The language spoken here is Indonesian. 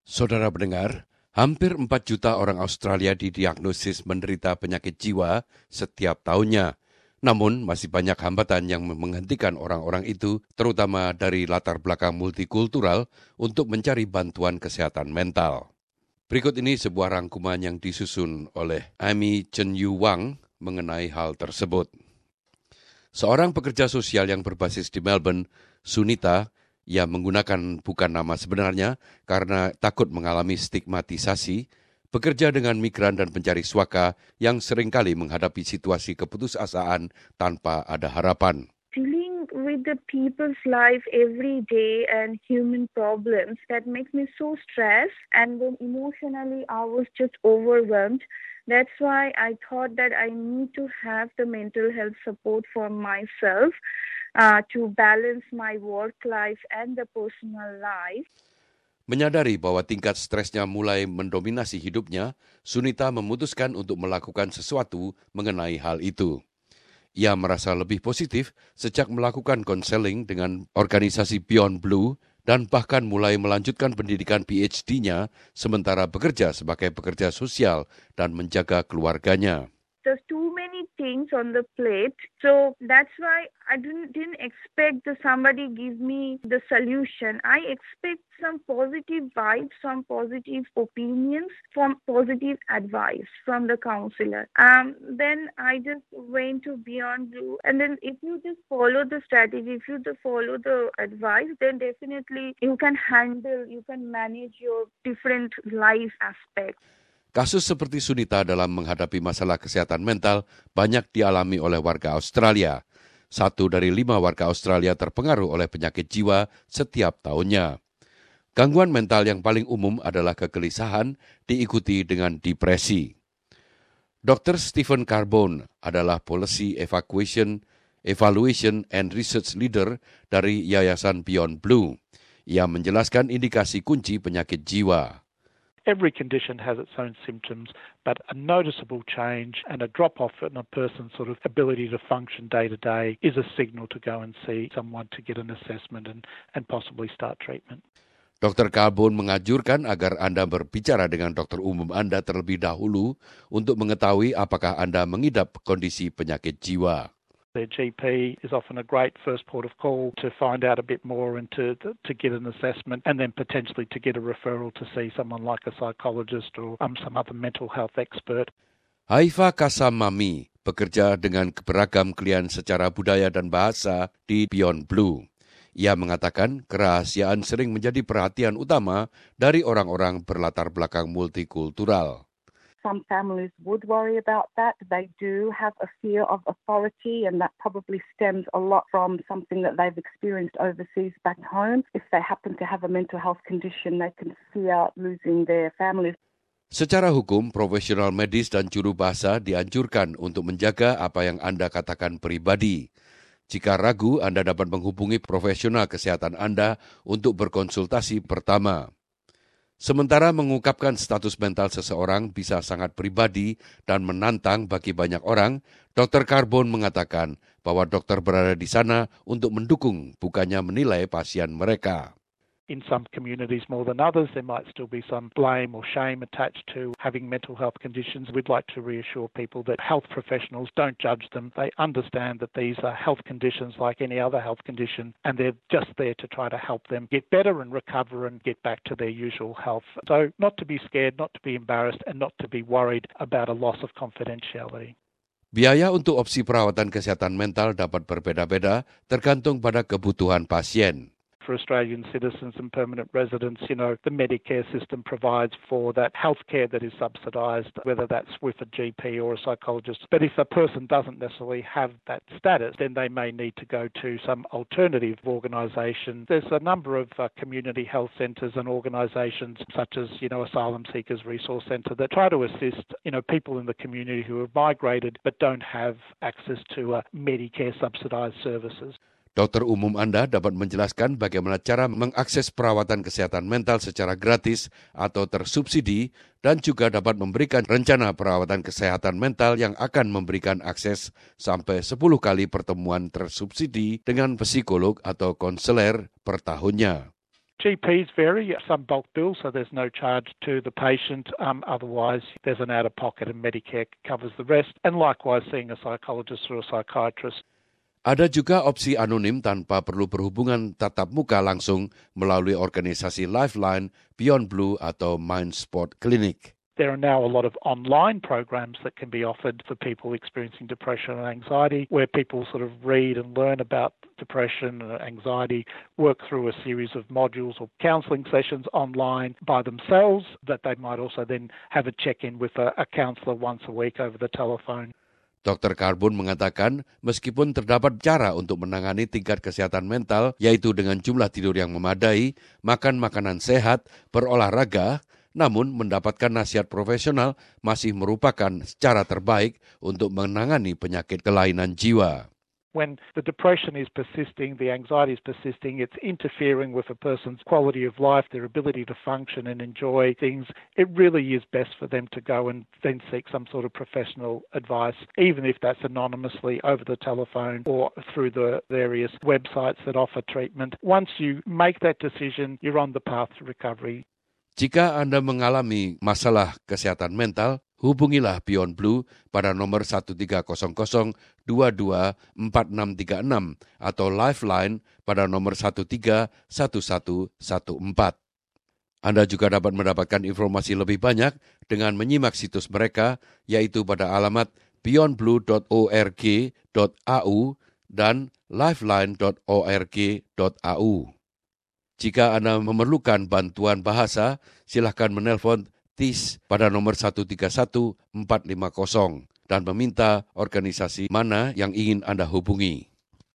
Saudara pendengar, hampir 4 juta orang Australia didiagnosis menderita penyakit jiwa setiap tahunnya. Namun masih banyak hambatan yang menghentikan orang-orang itu, terutama dari latar belakang multikultural, untuk mencari bantuan kesehatan mental. Berikut ini sebuah rangkuman yang disusun oleh Amy Chen Yu Wang mengenai hal tersebut. Seorang pekerja sosial yang berbasis di Melbourne, Sunita, ia menggunakan bukan nama sebenarnya karena takut mengalami stigmatisasi, bekerja dengan migran dan pencari suaka yang seringkali menghadapi situasi keputusasaan tanpa ada harapan. Dealing with the people's life every day and human problems that makes me so stressed, and then emotionally I was just overwhelmed. That's why I thought that I need to have the mental health support for myself to balance my work life and the personal life. Menyadari bahwa tingkat stresnya mulai mendominasi hidupnya, Sunita memutuskan untuk melakukan sesuatu mengenai hal itu. Ia merasa lebih positif sejak melakukan konseling dengan organisasi Beyond Blue dan bahkan mulai melanjutkan pendidikan PhD-nya sementara bekerja sebagai pekerja sosial dan menjaga keluarganya. There's too many things on the plate, so that's why I didn't expect that somebody give me the solution. I expect some positive vibes, some positive opinions, some positive advice from the counselor. Then I just went to Beyond Blue, and then if you just follow the strategy, if you just follow the advice, then definitely you can manage your different life aspects. Kasus seperti Sunita dalam menghadapi masalah kesehatan mental banyak dialami oleh warga Australia. 1 dari 5 warga Australia terpengaruh oleh penyakit jiwa setiap tahunnya. Gangguan mental yang paling umum adalah kegelisahan, diikuti dengan depresi. Dr. Stephen Carbone adalah Policy Evaluation and Research Leader dari Yayasan Beyond Blue. Ia menjelaskan indikasi kunci penyakit jiwa. Every condition has its own symptoms, but a noticeable change and a drop-off in a person's sort of ability to function day to day is a signal to go and see someone to get an assessment and possibly start treatment. Dr. Carbone mengajurkan agar Anda berbicara dengan dokter umum Anda terlebih dahulu untuk mengetahui apakah Anda mengidap kondisi penyakit jiwa. Their GP is often a great first port of call to find out a bit more and to get an assessment and then potentially to get a referral to see someone like a psychologist or some other mental health expert. Haifa Kasamami bekerja dengan beragam klien secara budaya dan bahasa di Beyond Blue. Ia mengatakan kerahasiaan sering menjadi perhatian utama dari orang-orang berlatar belakang multikultural. Some families would worry about that. They do have a fear of authority, and that probably stems a lot from something that they've experienced overseas back home. If they happen to have a mental health condition, they can fear losing their families. Secara hukum, profesional medis dan juru bahasa dianjurkan untuk menjaga apa yang Anda katakan pribadi. Jika ragu, Anda dapat menghubungi profesional kesehatan Anda untuk berkonsultasi pertama. Sementara mengungkapkan status mental seseorang bisa sangat pribadi dan menantang bagi banyak orang, Dr. Carbone mengatakan bahwa dokter berada di sana untuk mendukung, bukannya menilai pasien mereka. In some communities more than others, there might still be some blame or shame attached to having mental health conditions. We'd like to reassure people that health professionals don't judge them. They understand that these are health conditions like any other health condition, and they're just there to try to help them get better and recover and get back to their usual health. So not to be scared, not to be embarrassed, and not to be worried about a loss of confidentiality. Biaya untuk opsi perawatan kesehatan mental dapat berbeda-beda tergantung pada kebutuhan pasien. For Australian citizens and permanent residents, the Medicare system provides for that healthcare that is subsidised, whether that's with a GP or a psychologist. But if a person doesn't necessarily have that status, then they may need to go to some alternative organisation. There's a number of community health centres and organisations such as, Asylum Seekers Resource Centre that try to assist, people in the community who have migrated but don't have access to Medicare subsidised services. Dokter umum Anda dapat menjelaskan bagaimana cara mengakses perawatan kesehatan mental secara gratis atau tersubsidi dan juga dapat memberikan rencana perawatan kesehatan mental yang akan memberikan akses sampai 10 kali pertemuan tersubsidi dengan psikolog atau konselor per tahunnya. GPs vary. Some bulk bill, so there's no charge to the patient. Otherwise, there's an out-of-pocket and Medicare covers the rest. And likewise, seeing a psychologist or a psychiatrist. Ada juga opsi anonim tanpa perlu berhubungan tatap muka langsung melalui organisasi Lifeline, Beyond Blue atau Mind Sport Clinic. There are now a lot of online programs that can be offered for people experiencing depression and anxiety, where people sort of read and learn about depression and anxiety, work through a series of modules or counselling sessions online by themselves, that they might also then have a check-in with a counsellor once a week over the telephone. Dr. Carbon mengatakan, meskipun terdapat cara untuk menangani tingkat kesehatan mental, yaitu dengan jumlah tidur yang memadai, makan makanan sehat, berolahraga, namun mendapatkan nasihat profesional masih merupakan cara terbaik untuk menangani penyakit kelainan jiwa. When the depression is persisting, the anxiety is persisting, it's interfering with a person's quality of life, their ability to function and enjoy things. It really is best for them to go and then seek some sort of professional advice, even if that's anonymously over the telephone or through the various websites that offer treatment. Once you make that decision, you're on the path to recovery. Jika Anda mengalami masalah kesehatan mental, hubungilah Beyond Blue pada nomor 1300-224636 atau Lifeline pada nomor 131114. Anda juga dapat mendapatkan informasi lebih banyak dengan menyimak situs mereka, yaitu pada alamat beyondblue.org.au dan lifeline.org.au. Jika Anda memerlukan bantuan bahasa, silakan menelpon TIS pada nomor 131450 dan meminta organisasi mana yang ingin Anda hubungi.